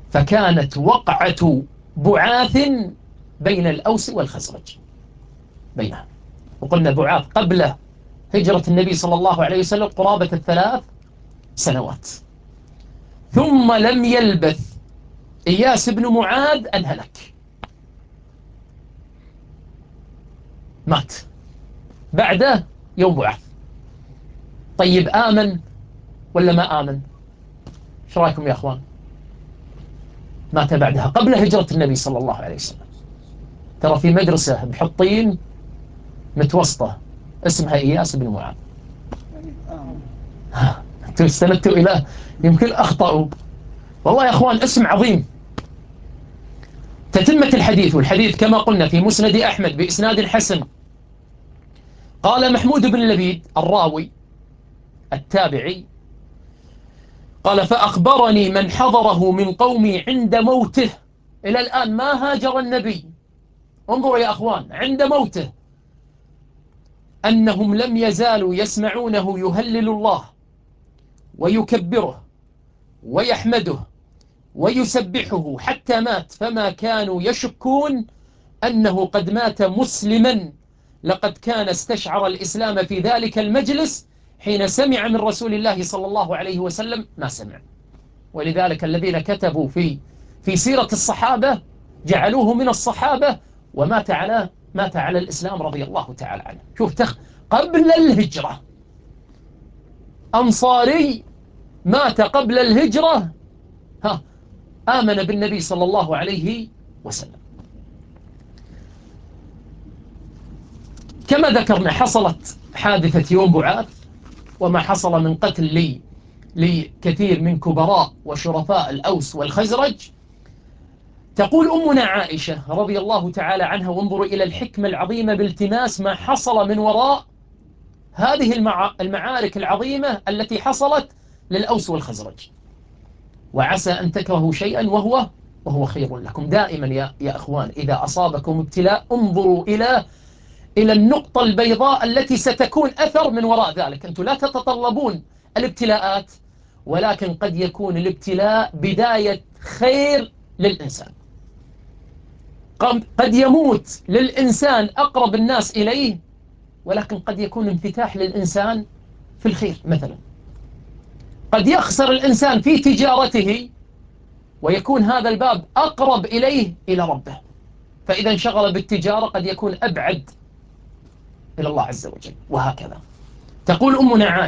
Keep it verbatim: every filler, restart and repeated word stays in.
فكانت وقعة بعاث بين الأوس والخزرج بينها. وقلنا بعاث قبل هجرة النبي صلى الله عليه وسلم قرابة الثلاث سنوات، ثم لم يلبث إياس بن معاذ أن هلك، مات بعده يوم بعث. طيب آمن ولا ما آمن؟ ايش رايكم يا أخوان؟ مات بعدها قبل هجرة النبي صلى الله عليه وسلم. ترى في مدرسة بحطين متوسطة اسمها إياس بن معاذ. أنتم استندتوا إلى، يمكن أخطأوا. والله يا أخوان اسم عظيم. تتمة الحديث، والحديث كما قلنا في مسند أحمد بإسناد حسن. قال محمود بن لبيد الراوي التابعي قال: فأخبرني من حضره من قومي عند موته. إلى الآن ما هاجر النبي، انظروا يا أخوان، عند موته أنهم لم يزالوا يسمعونه يهلل الله ويكبره ويحمده ويسبحه حتى مات، فما كانوا يشكون أنه قد مات مسلما. لقد كان استشعر الإسلام في ذلك المجلس حين سمع من رسول الله صلى الله عليه وسلم ما سمع. ولذلك الذين كتبوا في في سيرة الصحابة جعلوه من الصحابة، ومات على مات على الإسلام رضي الله تعالى عنه. شوف تخ قبل الهجرة، أنصاري مات قبل الهجرة، ها آمن بالنبي صلى الله عليه وسلم. كما ذكرنا حصلت حادثة يوم بعاث، وما حصل من قتل لي لكثير من كبراء وشرفاء الأوس والخزرج. تقول أمنا عائشة رضي الله تعالى عنها: وانظروا إلى الحكمة العظيمة بالتماس ما حصل من وراء هذه المع... المعارك العظيمة التي حصلت للأوس والخزرج. وعسى أن تكرهوا شيئا وهو وهو خير لكم. دائما يا يا أخوان إذا أصابكم ابتلاء انظروا إلى إلى النقطة البيضاء التي ستكون أثر من وراء ذلك. أنتم لا تتطلبون الابتلاءات، ولكن قد يكون الابتلاء بداية خير للإنسان. قد يموت للإنسان أقرب الناس إليه، ولكن قد يكون انفتاح للإنسان في الخير. مثلا قد يخسر الإنسان في تجارته، ويكون هذا الباب أقرب إليه إلى ربه، فإذا انشغل بالتجارة قد يكون أبعد إلى الله عز وجل. وهكذا تقول أمنا عائشة: